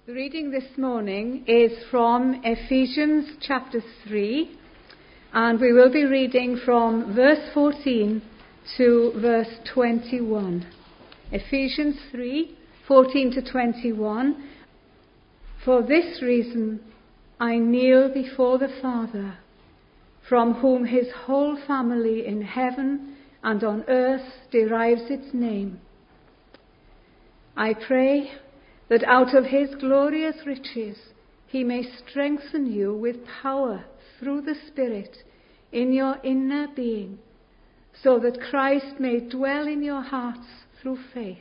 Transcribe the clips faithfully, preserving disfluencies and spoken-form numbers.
The reading this morning is from Ephesians chapter three, and we will be reading from verse fourteen to verse twenty-one. Ephesians three, fourteen to twenty-one. For this reason I kneel before the Father, from whom his whole family in heaven and on earth derives its name. I pray that out of his glorious riches he may strengthen you with power through the Spirit in your inner being, so that Christ may dwell in your hearts through faith.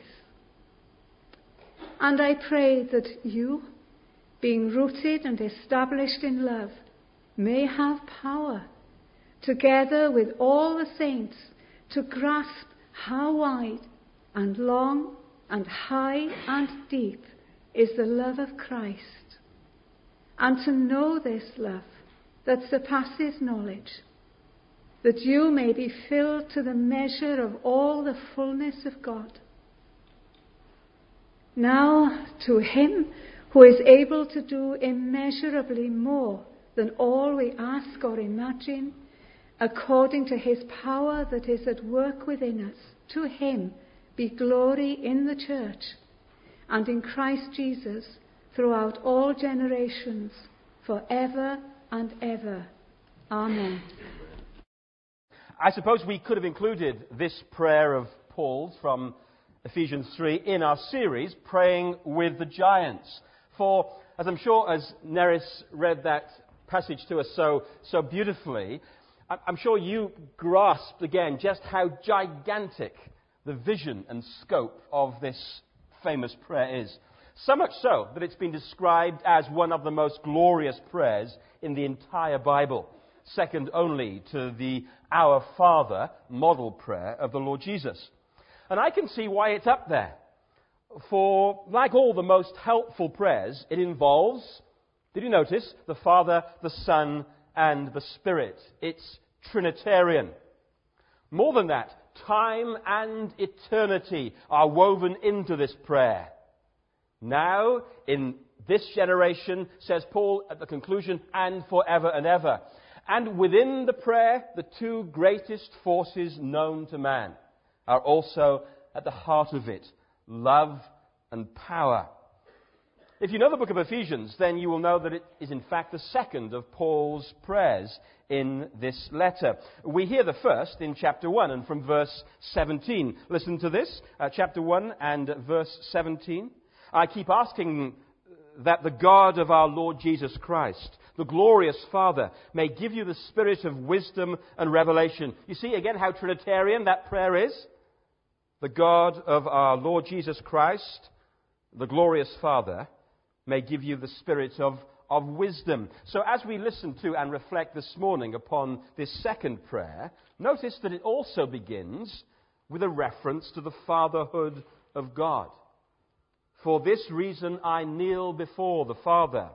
And I pray that you, being rooted and established in love, may have power, together with all the saints, to grasp how wide and long and high and deep is the love of Christ, and to know this love that surpasses knowledge, that you may be filled to the measure of all the fullness of God. Now to him who is able to do immeasurably more than all we ask or imagine, according to his power that is at work within us, to him be glory in the church and in Christ Jesus throughout all generations, forever and ever. Amen. I suppose we could have included this prayer of Paul's from Ephesians three in our series, Praying with the Giants. For, as I'm sure as Neris read that passage to us so, so beautifully, I'm sure you grasped again just how gigantic the vision and scope of this famous prayer is. So much so that it's been described as one of the most glorious prayers in the entire Bible, second only to the Our Father model prayer of the Lord Jesus. And I can see why it's up there. For, like all the most helpful prayers, it involves, did you notice, the Father, the Son, and the Spirit. It's Trinitarian. More than that, time and eternity are woven into this prayer. Now, in this generation, says Paul at the conclusion, and forever and ever. And within the prayer, the two greatest forces known to man are also at the heart of it, love and power. If you know the book of Ephesians, then you will know that it is in fact the second of Paul's prayers in this letter. We hear the first in chapter one and from verse seventeen. Listen to this, uh, chapter one and verse seventeen. I keep asking that the God of our Lord Jesus Christ, the glorious Father, may give you the spirit of wisdom and revelation. You see again how Trinitarian that prayer is? The God of our Lord Jesus Christ, the glorious Father, may give you the spirit of, of wisdom. So as we listen to and reflect this morning upon this second prayer, notice that it also begins with a reference to the fatherhood of God. For this reason I kneel before the Father.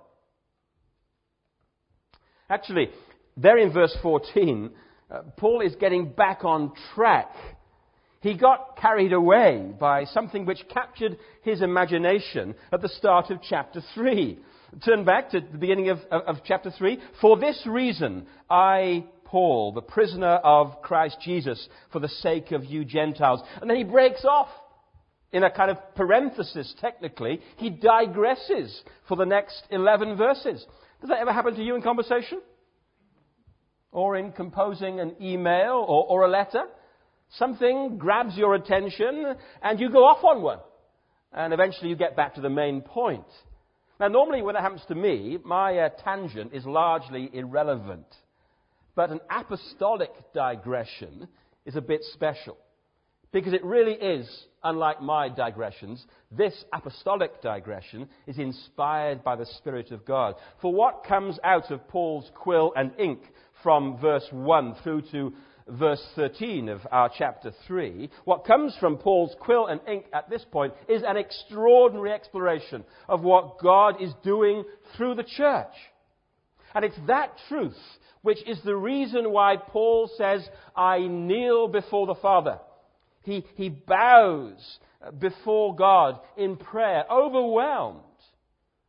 Actually, there in verse fourteen, uh, Paul is getting back on track. He got carried away by something which captured his imagination at the start of chapter three. Turn back to the beginning of, of, of chapter three. For this reason, I, Paul, the prisoner of Christ Jesus, for the sake of you Gentiles. And then he breaks off in a kind of parenthesis, technically. He digresses for the next eleven verses. Does that ever happen to you in conversation? Or in composing an email or, or a letter? Something grabs your attention and you go off on one. And eventually you get back to the main point. Now, normally when it happens to me, my uh, tangent is largely irrelevant. But an apostolic digression is a bit special. Because it really is, unlike my digressions, this apostolic digression is inspired by the Spirit of God. For what comes out of Paul's quill and ink from verse one through to verse thirteen of our chapter three, what comes from Paul's quill and ink at this point is an extraordinary exploration of what God is doing through the church. And it's that truth which is the reason why Paul says, I kneel before the Father. He, he bows before God in prayer, overwhelmed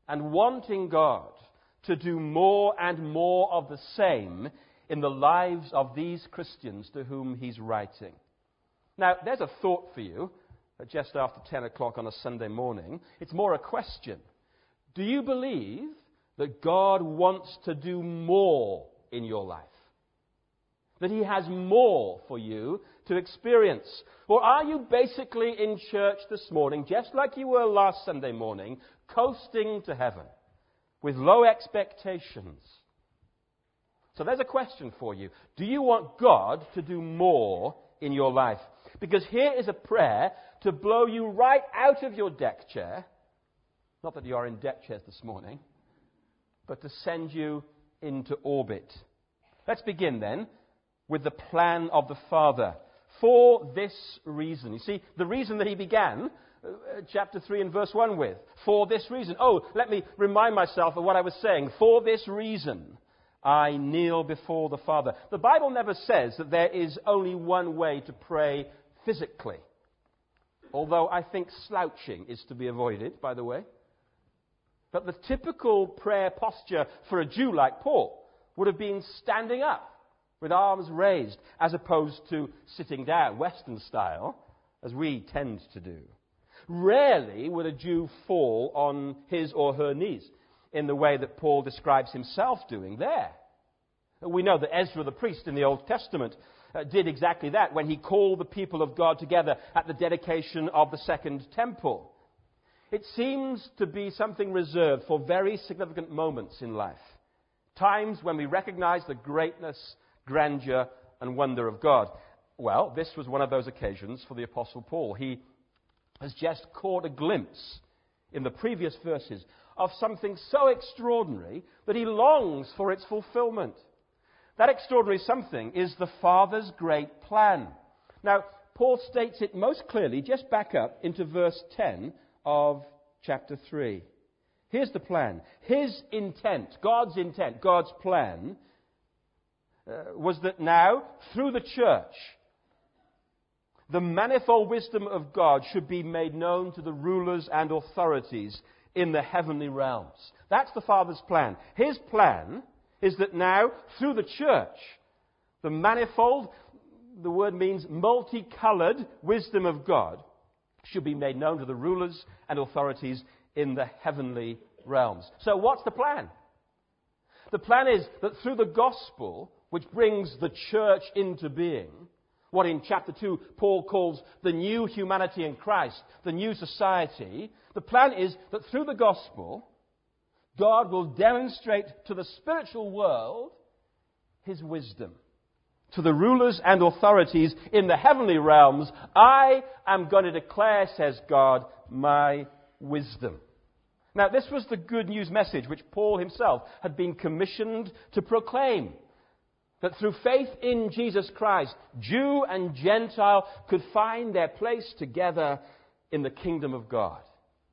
and wanting God to do more and more of the same in the lives of these Christians to whom he's writing. Now, there's a thought for you just after ten o'clock on a Sunday morning. It's more a question. Do you believe that God wants to do more in your life? That he has more for you to experience? Or are you basically in church this morning, just like you were last Sunday morning, coasting to heaven with low expectations? So there's a question for you. Do you want God to do more in your life? Because here is a prayer to blow you right out of your deck chair. Not that you are in deck chairs this morning, but to send you into orbit. Let's begin then with the plan of the Father. For this reason. You see, the reason that he began uh, chapter three and verse one with. For this reason. Oh, let me remind myself of what I was saying. For this reason, I kneel before the Father. The Bible never says that there is only one way to pray physically. Although I think slouching is to be avoided, by the way. But the typical prayer posture for a Jew like Paul would have been standing up with arms raised, as opposed to sitting down, Western style, as we tend to do. Rarely would a Jew fall on his or her knees in the way that Paul describes himself doing there. We know that Ezra the priest in the Old Testament uh, did exactly that when he called the people of God together at the dedication of the Second Temple. It seems to be something reserved for very significant moments in life. Times when we recognize the greatness, grandeur, and wonder of God. Well, this was one of those occasions for the Apostle Paul. He has just caught a glimpse in the previous verses of something so extraordinary that he longs for its fulfillment. That extraordinary something is the Father's great plan. Now, Paul states it most clearly. Just back up into verse ten of chapter three. Here's the plan. His intent, God's intent, God's plan, uh, was that now, through the church, the manifold wisdom of God should be made known to the rulers and authorities in the heavenly realms. That's the Father's plan. His plan is that now, through the church, the manifold, the word means multicolored wisdom of God, should be made known to the rulers and authorities in the heavenly realms. So what's the plan? The plan is that through the gospel, which brings the church into being, what in chapter two Paul calls the new humanity in Christ, the new society, the plan is that through the gospel, God will demonstrate to the spiritual world his wisdom. To the rulers and authorities in the heavenly realms, I am going to declare, says God, my wisdom. Now, this was the good news message which Paul himself had been commissioned to proclaim. That through faith in Jesus Christ, Jew and Gentile could find their place together in the kingdom of God.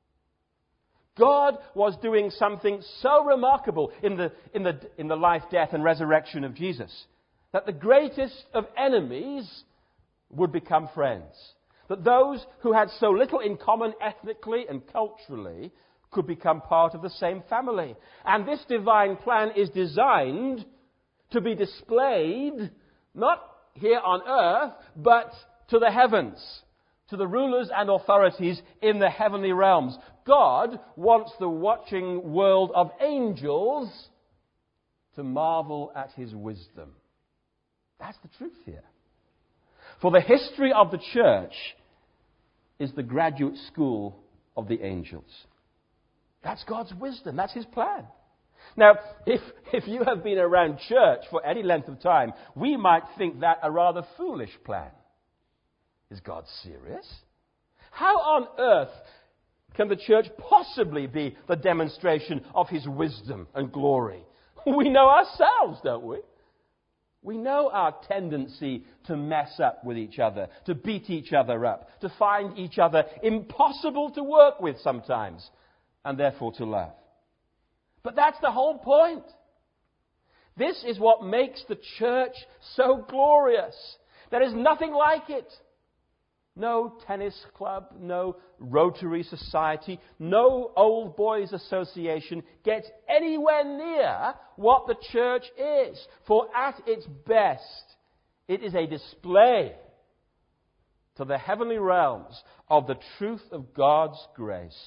God was doing something so remarkable in the, in the, in the life, death, and resurrection of Jesus that the greatest of enemies would become friends. That those who had so little in common ethnically and culturally could become part of the same family. And this divine plan is designed to be displayed not here on earth, but to the heavens, to the rulers and authorities in the heavenly realms. God wants the watching world of angels to marvel at his wisdom. That's the truth here. For the history of the church is the graduate school of the angels. That's God's wisdom. That's his plan. Now, if, if you have been around church for any length of time, we might think that a rather foolish plan. Is God serious? How on earth can the church possibly be the demonstration of his wisdom and glory? We know ourselves, don't we? We know our tendency to mess up with each other, to beat each other up, to find each other impossible to work with sometimes, and therefore to love. But that's the whole point. This is what makes the church so glorious. There is nothing like it. No tennis club, no Rotary Society, no old boys association gets anywhere near what the church is. For at its best, it is a display to the heavenly realms of the truth of God's grace.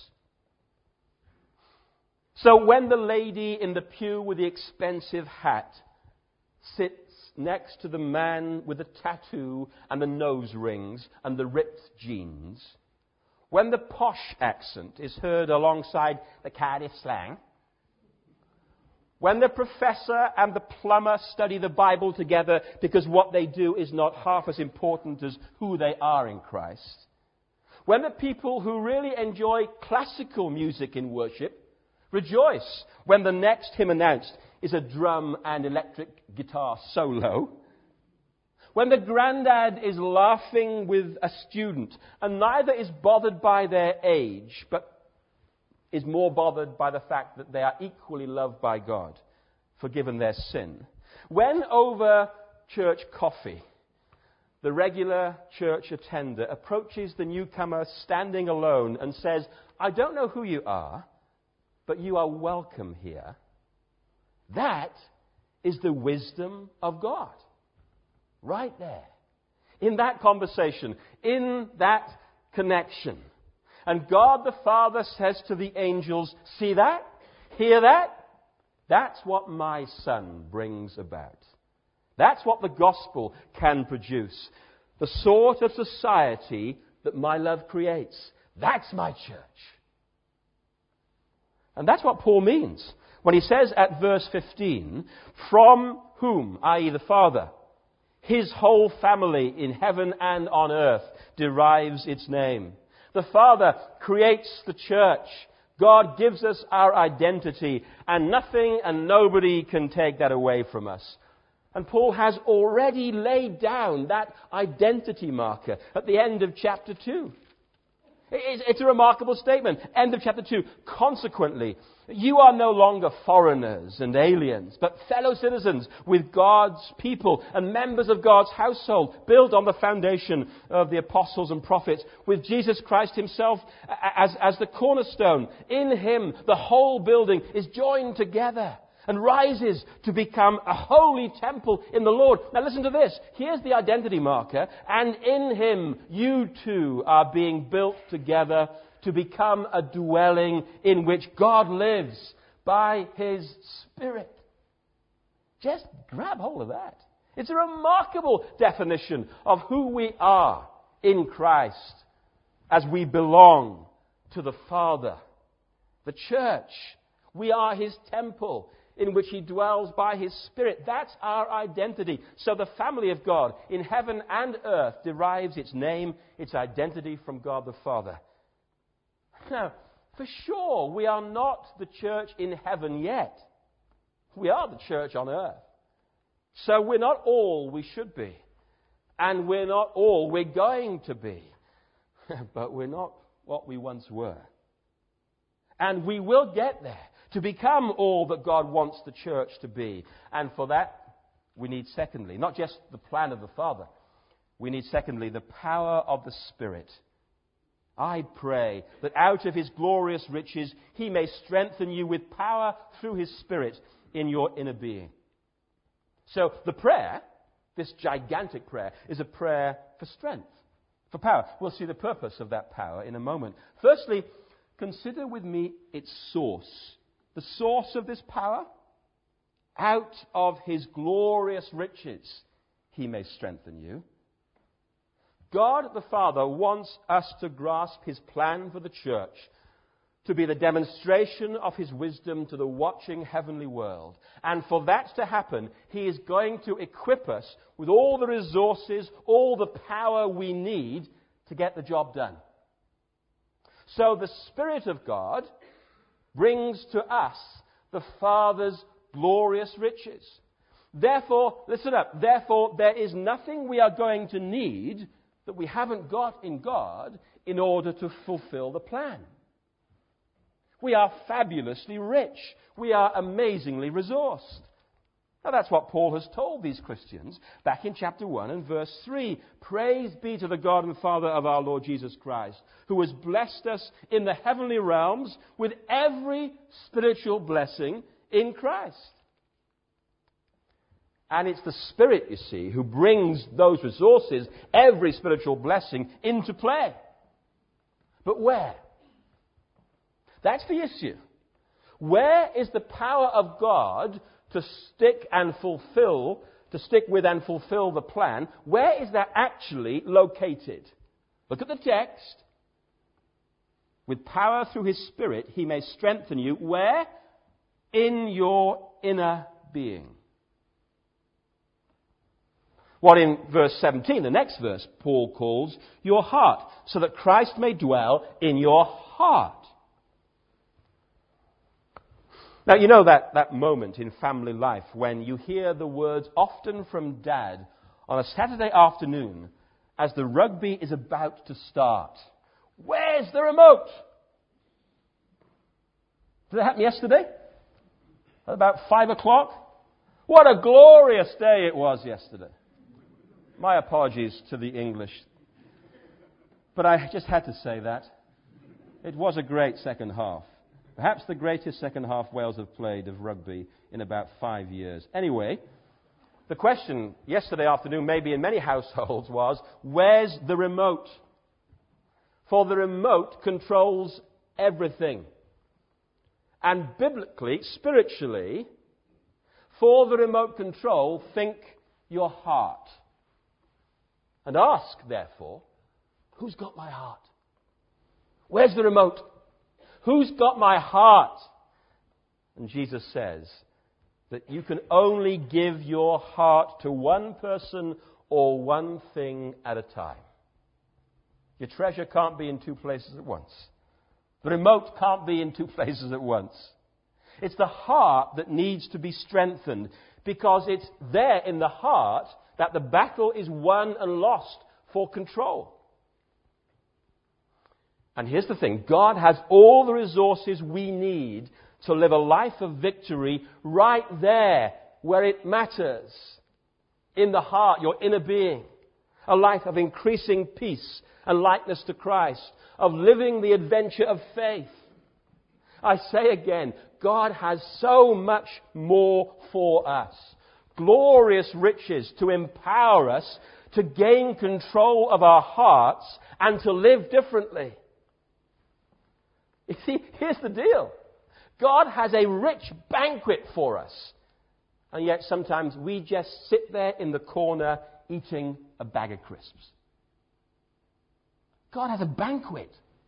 So when the lady in the pew with the expensive hat sits next to the man with the tattoo and the nose rings and the ripped jeans, when the posh accent is heard alongside the Cardiff slang, when the professor and the plumber study the Bible together because what they do is not half as important as who they are in Christ, when the people who really enjoy classical music in worship rejoice when the next hymn announced is a drum and electric guitar solo, when the grandad is laughing with a student and neither is bothered by their age but is more bothered by the fact that they are equally loved by God, forgiven their sin, when over church coffee the regular church attender approaches the newcomer standing alone and says, "I don't know who you are, but you are welcome here," that is the wisdom of God. Right there. In that conversation, in that connection. And God the Father says to the angels, "See that? Hear that? That's what my Son brings about. That's what the gospel can produce. The sort of society that my love creates. That's my church." And that's what Paul means when he says at verse fifteen, "From whom," that is the Father, "his whole family in heaven and on earth derives its name." The Father creates the church. God gives us our identity, and nothing and nobody can take that away from us. And Paul has already laid down that identity marker at the end of chapter two. It's a remarkable statement. End of chapter two. "Consequently, you are no longer foreigners and aliens, but fellow citizens with God's people and members of God's household, built on the foundation of the apostles and prophets, with Jesus Christ himself as, as the cornerstone. In him, the whole building is joined together and rises to become a holy temple in the Lord." Now listen to this. Here's the identity marker. "And in him you too are being built together to become a dwelling in which God lives by his Spirit." Just grab hold of that. It's a remarkable definition of who we are in Christ as we belong to the Father. The church, we are his temple in which he dwells by his Spirit. That's our identity. So the family of God in heaven and earth derives its name, its identity from God the Father. Now, for sure, we are not the church in heaven yet. We are the church on earth. So we're not all we should be. And we're not all we're going to be. But we're not what we once were. And we will get there, to become all that God wants the church to be. And for that, we need, secondly, not just the plan of the Father. We need, secondly, the power of the Spirit. "I pray that out of his glorious riches he may strengthen you with power through his Spirit in your inner being." So the prayer, this gigantic prayer, is a prayer for strength, for power. We'll see the purpose of that power in a moment. Firstly, consider with me its source. The source of this power? "Out of his glorious riches he may strengthen you." God the Father wants us to grasp his plan for the church to be the demonstration of his wisdom to the watching heavenly world. And for that to happen, he is going to equip us with all the resources, all the power we need to get the job done. So the Spirit of God brings to us the Father's glorious riches. Therefore, listen up, therefore there is nothing we are going to need that we haven't got in God in order to fulfill the plan. We are fabulously rich. We are amazingly resourced. Now that's what Paul has told these Christians back in chapter one and verse three. Praise be to the God and Father of our Lord Jesus Christ, who has blessed us in the heavenly realms with every spiritual blessing in Christ. And it's the Spirit, you see, who brings those resources, every spiritual blessing, into play. But where? That's the issue. Where is the power of God to stick and fulfill, to stick with and fulfill the plan? Where is that actually located? Look at the text. With power through His Spirit, He may strengthen you. Where? In your inner being. What in verse seventeen, the next verse, Paul calls your heart, so that Christ may dwell in your heart. Now, you know that, that moment in family life when you hear the words often from Dad on a Saturday afternoon as the rugby is about to start. Where's the remote? Did that happen yesterday? At about five o'clock? What a glorious day it was yesterday. My apologies to the English. But I just had to say that. It was a great second half. Perhaps the greatest second half Wales have played of rugby in about five years. Anyway, the question yesterday afternoon, maybe in many households, was, where's the remote? For the remote controls everything. And biblically, spiritually, for the remote control, think your heart. And ask, therefore, who's got my heart? Where's the remote? Who's got my heart? And Jesus says that you can only give your heart to one person or one thing at a time. Your treasure can't be in two places at once. The remote can't be in two places at once. It's the heart that needs to be strengthened, because it's there in the heart that the battle is won and lost for control. And here's the thing. God has all the resources we need to live a life of victory right there where it matters. In the heart, your inner being. A life of increasing peace and likeness to Christ. Of living the adventure of faith. I say again, God has so much more for us. Glorious riches to empower us to gain control of our hearts and to live differently. You see, here's the deal. God has a rich banquet for us. And yet sometimes we just sit there in the corner eating a bag of crisps. God has a banquet.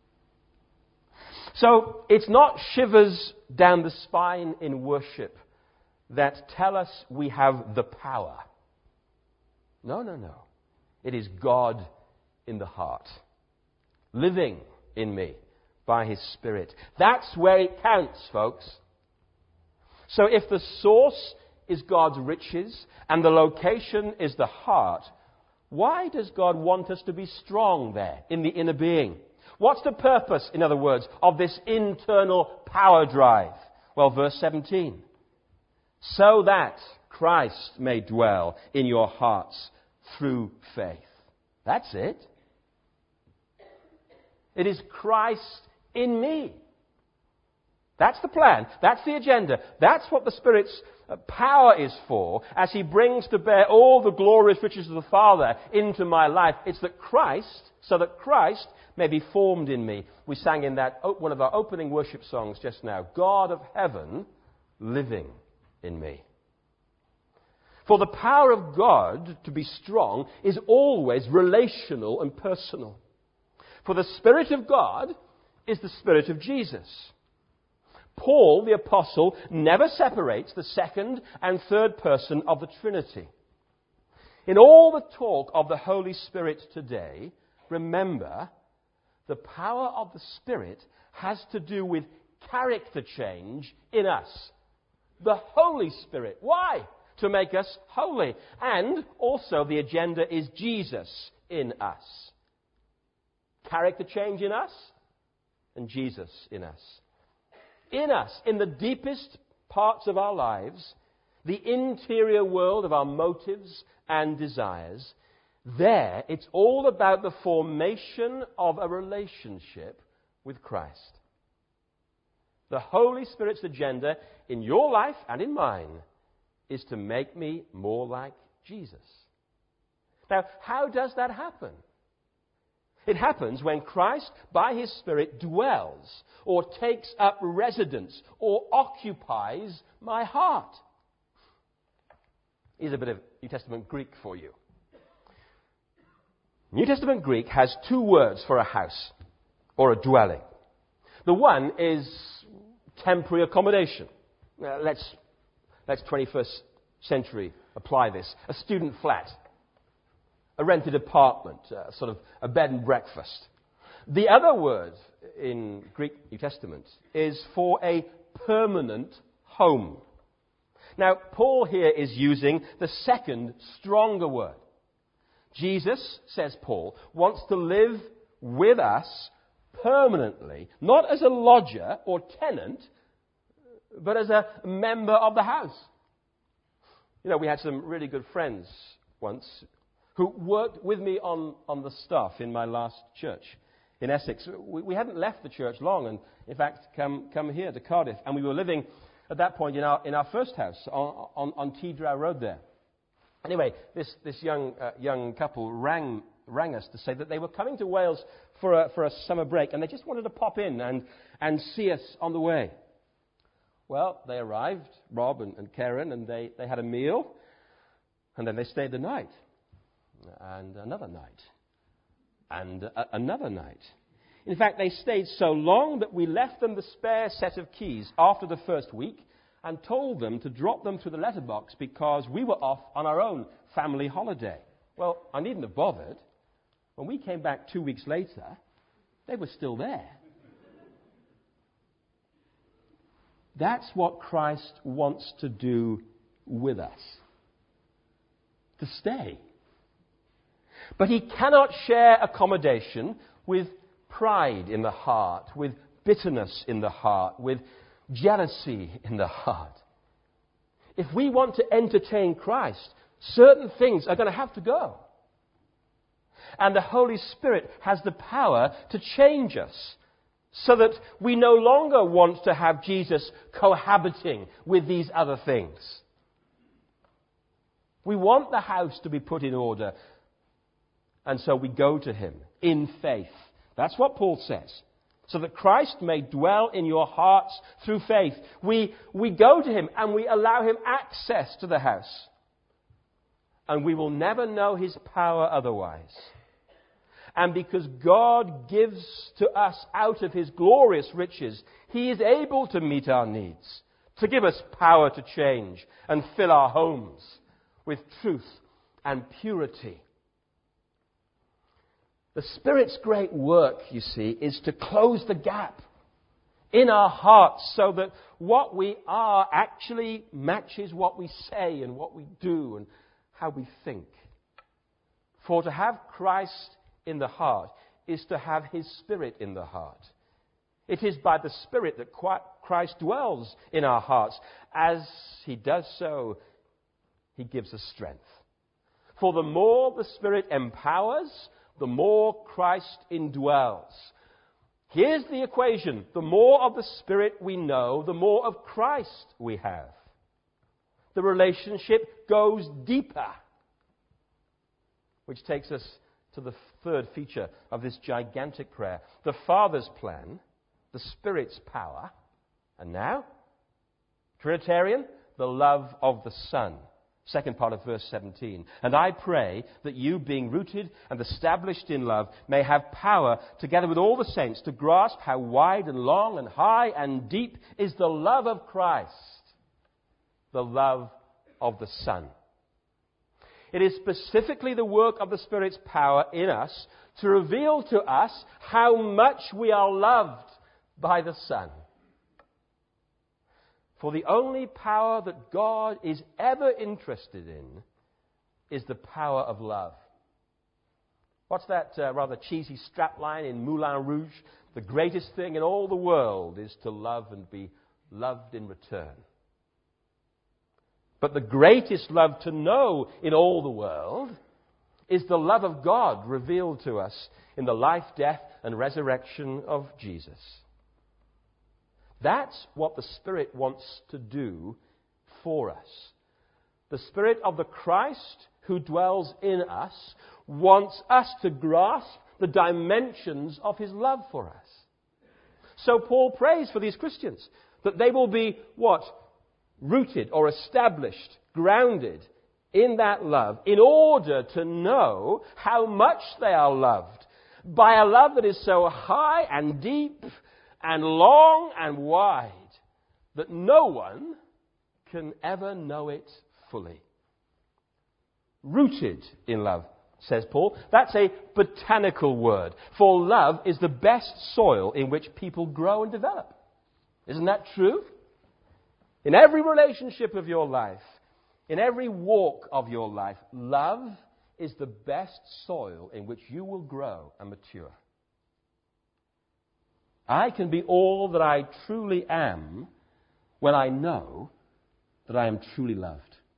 So it's not shivers down the spine in worship that tell us we have the power. No, no, no. It is God in the heart, living in me by His Spirit. That's where it counts, folks. So if the source is God's riches and the location is the heart, why does God want us to be strong there in the inner being? What's the purpose, in other words, of this internal power drive? Well, verse seventeen. So that Christ may dwell in your hearts through faith. That's it. It is Christ in me. That's the plan. That's the agenda. That's what the Spirit's power is for as He brings to bear all the glorious riches of the Father into my life. It's that Christ, so that Christ may be formed in me. We sang in that one of our opening worship songs just now, God of heaven living in me. For the power of God to be strong is always relational and personal. For the Spirit of God is the Spirit of Jesus. Paul, the Apostle, never separates the second and third person of the Trinity. In all the talk of the Holy Spirit today, remember, the power of the Spirit has to do with character change in us. The Holy Spirit. Why? To make us holy. And also the agenda is Jesus in us. Character change in us and Jesus in us. In us, in the deepest parts of our lives, the interior world of our motives and desires, there it's all about the formation of a relationship with Christ. The Holy Spirit's agenda in your life and in mine is to make me more like Jesus. Now, how does that happen? It happens when Christ, by His Spirit, dwells or takes up residence or occupies my heart. Here's a bit of New Testament Greek for you. New Testament Greek has two words for a house or a dwelling. The one is temporary accommodation. Uh, let's, let's twenty-first century apply this. A student flat. A rented apartment, uh, sort of a bed and breakfast. The other word in Greek New Testament is for a permanent home. Now, Paul here is using the second, stronger word. Jesus, says Paul, wants to live with us permanently, not as a lodger or tenant, but as a member of the house. You know, we had some really good friends once who worked with me on, on the staff in my last church in Essex. We, we hadn't left the church long, and in fact, come, come here to Cardiff. And we were living at that point in our, in our first house on, on, on Tidrow Road there. Anyway, this, this young, uh, young couple rang, rang us to say that they were coming to Wales for a, for a summer break, and they just wanted to pop in and, and see us on the way. Well, they arrived, Rob and, and Karen, and they, they had a meal, and then they stayed the night. And another night, and a- another night. In fact, they stayed so long that we left them the spare set of keys after the first week and told them to drop them through the letterbox because we were off on our own family holiday. Well, I needn't have bothered. When we came back two weeks later, they were still there. That's what Christ wants to do with us. To stay. But He cannot share accommodation with pride in the heart, with bitterness in the heart, with jealousy in the heart. If we want to entertain Christ, certain things are going to have to go. And the Holy Spirit has the power to change us so that we no longer want to have Jesus cohabiting with these other things. We want the house to be put in order. And so we go to Him in faith. That's what Paul says. So that Christ may dwell in your hearts through faith. We, we go to Him and we allow Him access to the house. And we will never know His power otherwise. And because God gives to us out of His glorious riches, He is able to meet our needs, to give us power to change and fill our homes with truth and purity. The Spirit's great work, you see, is to close the gap in our hearts so that what we are actually matches what we say and what we do and how we think. For to have Christ in the heart is to have His Spirit in the heart. It is by the Spirit that Christ dwells in our hearts. As He does so, He gives us strength. For the more the Spirit empowers, the more Christ indwells. Here's the equation. The more of the Spirit we know, the more of Christ we have. The relationship goes deeper. Which takes us to the third feature of this gigantic prayer. The Father's plan, the Spirit's power, and now, Trinitarian, the love of the Son. Second part of verse seventeen. And I pray that you, being rooted and established in love, may have power, together with all the saints, to grasp how wide and long and high and deep is the love of Christ, the love of the Son. It is specifically the work of the Spirit's power in us to reveal to us how much we are loved by the Son. For the only power that God is ever interested in is the power of love. What's that uh, rather cheesy strapline in Moulin Rouge? The greatest thing in all the world is to love and be loved in return. But the greatest love to know in all the world is the love of God revealed to us in the life, death, and resurrection of Jesus. That's what the Spirit wants to do for us. The Spirit of the Christ who dwells in us wants us to grasp the dimensions of His love for us. So Paul prays for these Christians that they will be what? Rooted or established, grounded in that love in order to know how much they are loved by a love that is so high and deep and long and wide that no one can ever know it fully. Rooted in love, says Paul. That's a botanical word, for love is the best soil in which people grow and develop. Isn't that true? In every relationship of your life, in every walk of your life, love is the best soil in which you will grow and mature. I can be all that I truly am when I know that I am truly loved.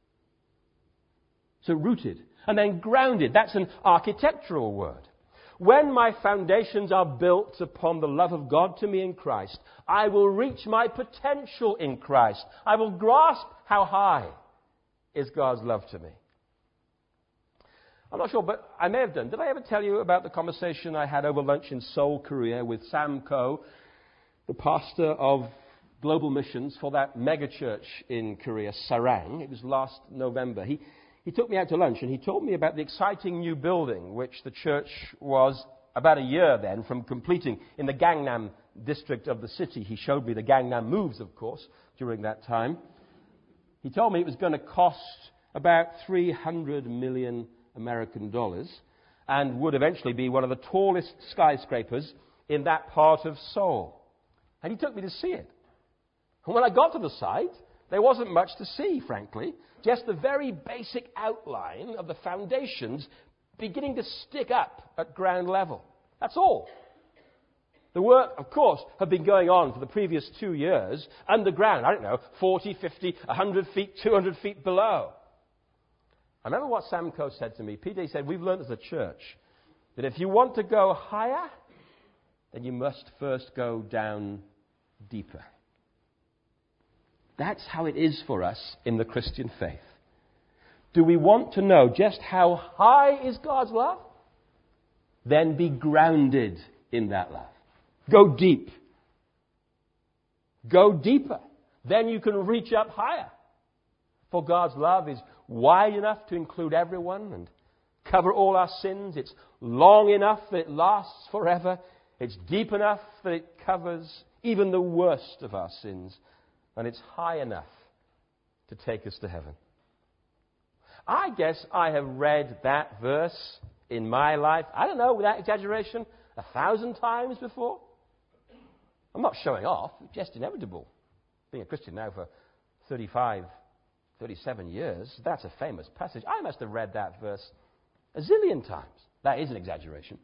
So rooted and then grounded. That's an architectural word. When my foundations are built upon the love of God to me in Christ, I will reach my potential in Christ. I will grasp how high is God's love to me. I'm not sure, but I may have done. Did I ever tell you about the conversation I had over lunch in Seoul, Korea with Sam Ko, the pastor of Global Missions for that mega church in Korea, Sarang? It was last November. He, he took me out to lunch and he told me about the exciting new building which the church was about a year then from completing in the Gangnam district of the city. He showed me the Gangnam moves, of course, during that time. He told me it was going to cost about three hundred million American dollars and would eventually be one of the tallest skyscrapers in that part of Seoul. And he took me to see it. And when I got to the site, there wasn't much to see, frankly. Just the very basic outline of the foundations beginning to stick up at ground level. That's all. The work, of course, had been going on for the previous two years underground. I don't know, forty, fifty, one hundred feet, two hundred feet below. I remember what Sam Ko said to me. P J said, we've learned as a church that if you want to go higher, then you must first go down deeper. That's how it is for us in the Christian faith. Do we want to know just how high is God's love? Then be grounded in that love. Go deep. Go deeper. Then you can reach up higher. For God's love is wide enough to include everyone and cover all our sins. It's long enough that it lasts forever. It's deep enough that it covers even the worst of our sins. And it's high enough to take us to heaven. I guess I have read that verse in my life, I don't know, without exaggeration, a thousand times before. I'm not showing off. It's just inevitable. Being a Christian now for thirty-five, thirty-seven years, that's a famous passage. I must have read that verse a zillion times. That is an exaggeration.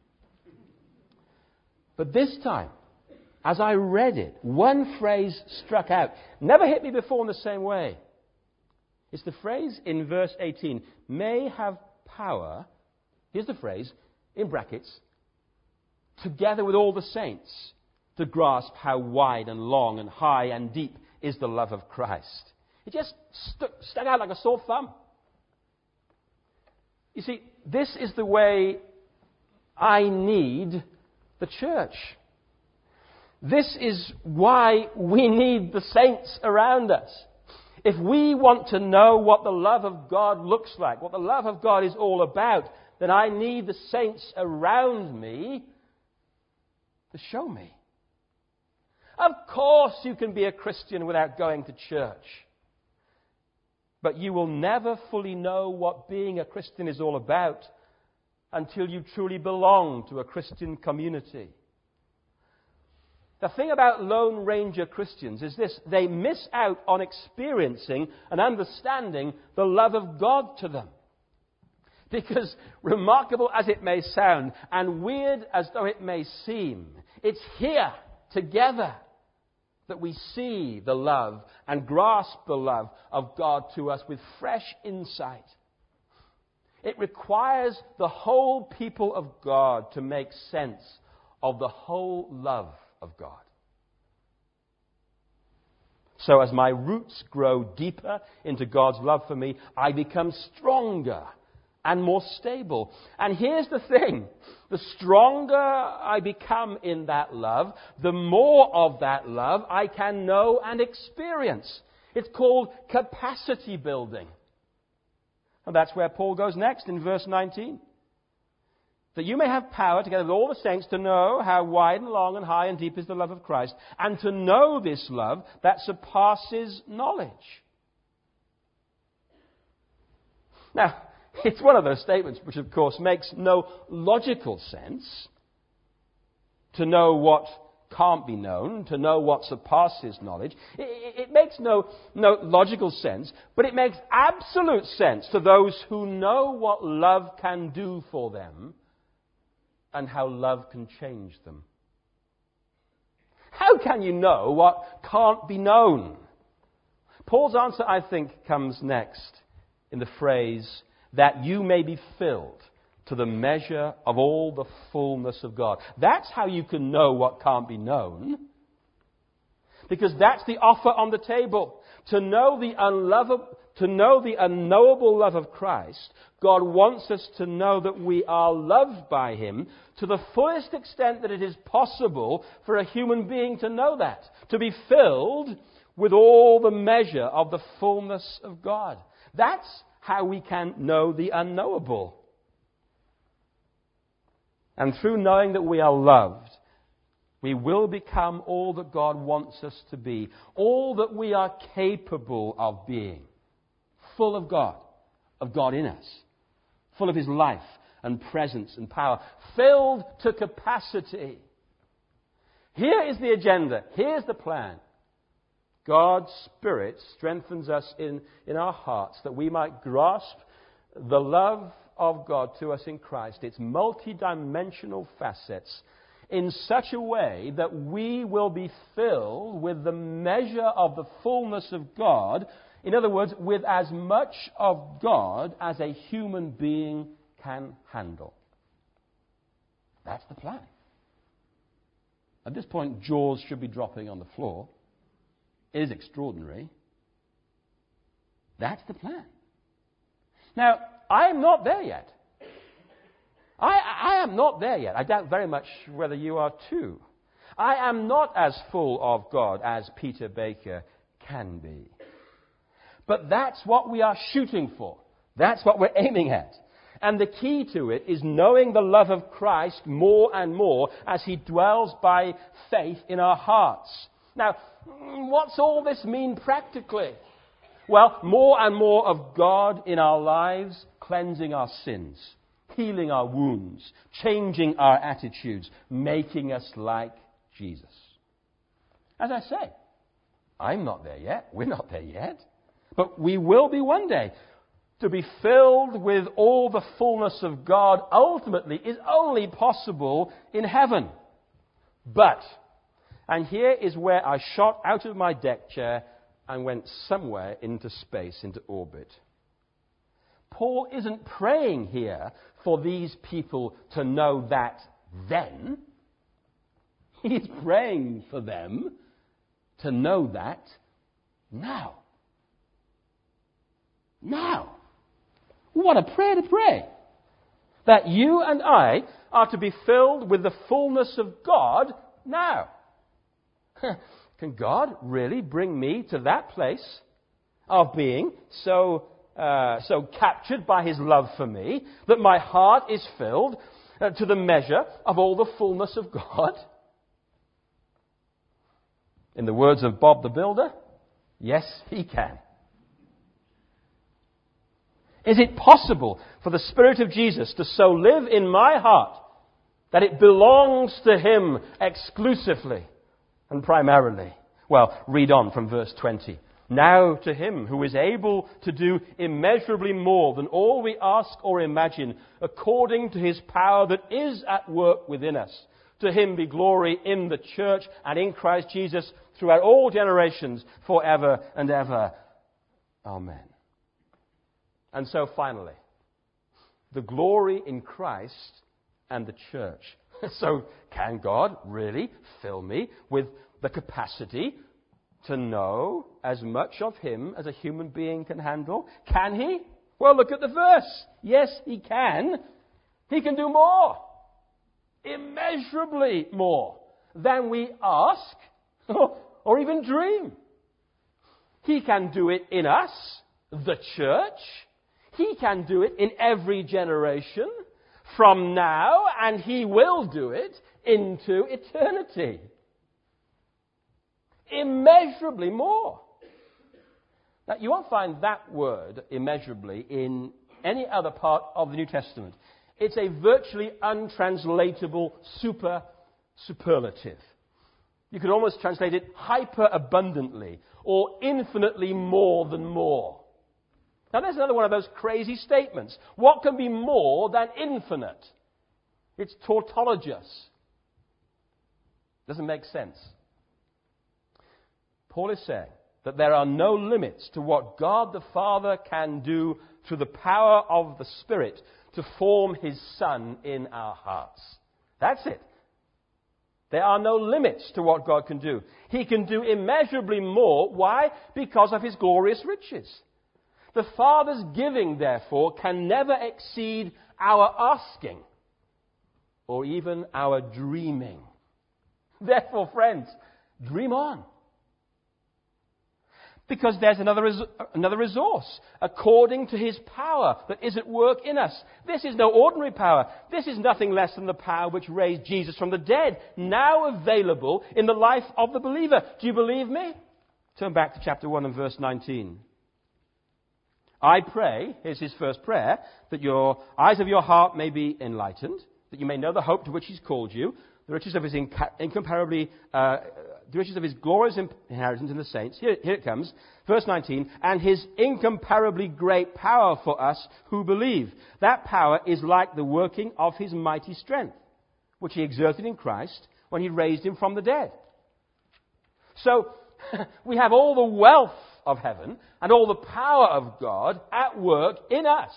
But this time, as I read it, one phrase struck out. Never hit me before in the same way. It's the phrase in verse eighteen, may have power, here's the phrase, in brackets, together with all the saints, to grasp how wide and long and high and deep is the love of Christ. It just stuck, stuck out like a sore thumb. You see, this is the way I need the church. This is why we need the saints around us. If we want to know what the love of God looks like, what the love of God is all about, then I need the saints around me to show me. Of course you can be a Christian without going to church. But you will never fully know what being a Christian is all about until you truly belong to a Christian community. The thing about Lone Ranger Christians is this: they miss out on experiencing and understanding the love of God to them. Because, remarkable as it may sound, and weird as though it may seem, it's here, together, that we see the love and grasp the love of God to us with fresh insight. It requires the whole people of God to make sense of the whole love of God. So as my roots grow deeper into God's love for me, I become stronger and more stable. And here's the thing. The stronger I become in that love, the more of that love I can know and experience. It's called capacity building. And that's where Paul goes next in verse nineteen. That you may have power, together with all the saints, to know how wide and long and high and deep is the love of Christ, and to know this love that surpasses knowledge. Now, it's one of those statements which, of course, makes no logical sense. To know what can't be known, to know what surpasses knowledge. It, it, it makes no, no logical sense, but it makes absolute sense to those who know what love can do for them and how love can change them. How can you know what can't be known? Paul's answer, I think, comes next in the phrase, that you may be filled to the measure of all the fullness of God. That's how you can know what can't be known. Because that's the offer on the table. To know the unlovable, to know the unknowable love of Christ, God wants us to know that we are loved by Him to the fullest extent that it is possible for a human being to know that. To be filled with all the measure of the fullness of God. That's how we can know the unknowable. And through knowing that we are loved, we will become all that God wants us to be, all that we are capable of being, full of God, of God in us, full of His life and presence and power, filled to capacity. Here is the agenda. Here's the plan. God's Spirit strengthens us in, in our hearts that we might grasp the love of God to us in Christ, its multidimensional facets, in such a way that we will be filled with the measure of the fullness of God. In other words, with as much of God as a human being can handle. That's the plan. At this point, jaws should be dropping on the floor. It is extraordinary. That's the plan. Now, I am not there yet. I, I am not there yet. I doubt very much whether you are too. I am not as full of God as Peter Baker can be. But that's what we are shooting for. That's what we're aiming at. And the key to it is knowing the love of Christ more and more as He dwells by faith in our hearts. Now, what's all this mean practically? Well, more and more of God in our lives, cleansing our sins, healing our wounds, changing our attitudes, making us like Jesus. As I say, I'm not there yet. We're not there yet. But we will be one day. To be filled with all the fullness of God ultimately is only possible in heaven. But, and here is where I shot out of my deck chair and went somewhere into space, into orbit. Paul isn't praying here for these people to know that then. He's praying for them to know that now. Now. What a prayer to pray. That you and I are to be filled with the fullness of God now. Can God really bring me to that place of being so uh, so captured by His love for me that my heart is filled uh, to the measure of all the fullness of God? In the words of Bob the Builder, yes, He can. Is it possible for the Spirit of Jesus to so live in my heart that it belongs to Him exclusively and primarily? Well, read on from verse twenty. Now to Him who is able to do immeasurably more than all we ask or imagine, according to His power that is at work within us. To him be glory in the church and in Christ Jesus throughout all generations, forever and ever. Amen. And so finally, the glory in Christ and the church. So can God really fill me with the capacity to know as much of him as a human being can handle? Can he? Well, look at the verse. Yes, he can. He can do more. Immeasurably more than we ask or even dream. He can do it in us, the church. He can do it in every generation from now, and he will do it into eternity. Immeasurably more. Now, you won't find that word, immeasurably, in any other part of the New Testament. It's a virtually untranslatable super superlative. You could almost translate it hyper abundantly or infinitely more than more. Now, there's another one of those crazy statements. What can be more than infinite? It's tautologous. Doesn't make sense. Paul is saying that there are no limits to what God the Father can do through the power of the Spirit to form his Son in our hearts. That's it. There are no limits to what God can do. He can do immeasurably more. Why? Because of his glorious riches. The Father's giving, therefore, can never exceed our asking or even our dreaming. Therefore, friends, dream on. Because there's another, res- another resource, according to his power that is at work in us. This is no ordinary power. This is nothing less than the power which raised Jesus from the dead, now available in the life of the believer. Do you believe me? Turn back to chapter one and verse nineteen. I pray, here's his first prayer, that your eyes of your heart may be enlightened, that you may know the hope to which he's called you, the riches of his inca- incomparably... Uh, the riches of his glorious inheritance in the saints. Here, here it comes. Verse nineteen. And his incomparably great power for us who believe. That power is like the working of his mighty strength, which he exerted in Christ when he raised him from the dead. So, we have all the wealth of heaven and all the power of God at work in us.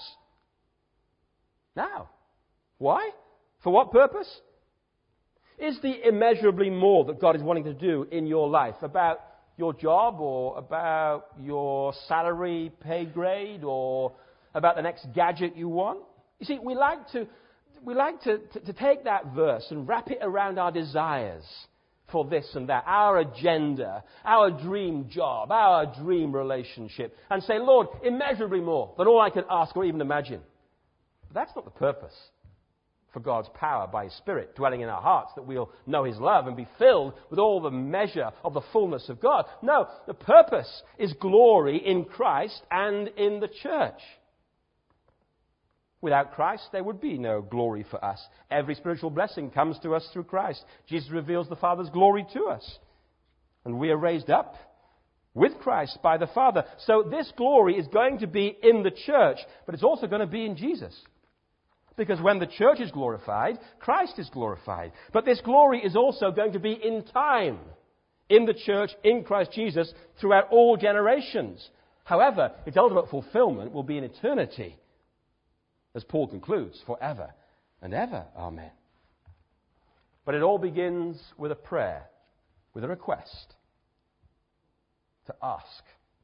Now, why? For what purpose? Is the immeasurably more that God is wanting to do in your life about your job or about your salary pay grade or about the next gadget you want? You see, we like to we like to, to, to take that verse and wrap it around our desires for this and that, our agenda, our dream job, our dream relationship, and say, Lord, immeasurably more than all I can ask or even imagine. But that's not the purpose. For God's power by his Spirit dwelling in our hearts, that we'll know his love and be filled with all the measure of the fullness of God. No, the purpose is glory in Christ and in the church. Without Christ, there would be no glory for us. Every spiritual blessing comes to us through Christ. Jesus reveals the Father's glory to us. And we are raised up with Christ by the Father. So this glory is going to be in the church, but it's also going to be in Jesus. Because when the church is glorified, Christ is glorified. But this glory is also going to be in time, in the church, in Christ Jesus, throughout all generations. However, its ultimate fulfillment will be in eternity, as Paul concludes, forever and ever. Amen. But it all begins with a prayer, with a request to ask.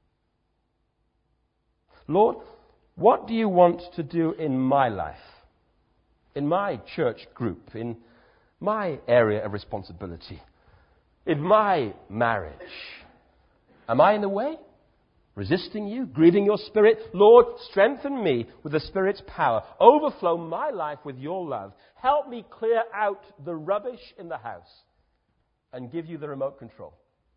Lord, what do you want to do in my life? In my church group, in my area of responsibility, in my marriage? Am I in the way? Resisting you? Grieving your Spirit? Lord, strengthen me with the Spirit's power. Overflow my life with your love. Help me clear out the rubbish in the house and give you the remote control.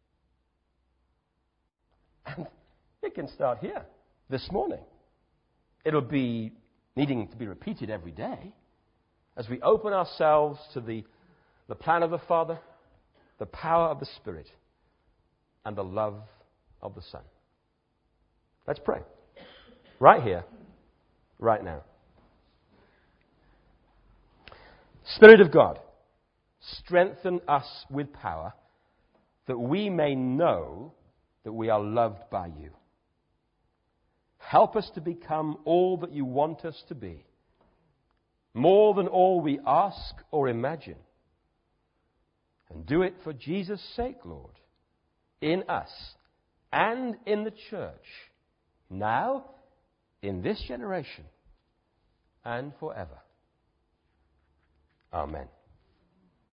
And it can start here, this morning. It'll be needing to be repeated every day. As we open ourselves to the, the plan of the Father, the power of the Spirit, and the love of the Son. Let's pray. Right here, right now. Spirit of God, strengthen us with power, that we may know that we are loved by you. Help us to become all that you want us to be, more than all we ask or imagine. And do it for Jesus' sake, Lord, in us and in the church, now, in this generation, and forever. Amen.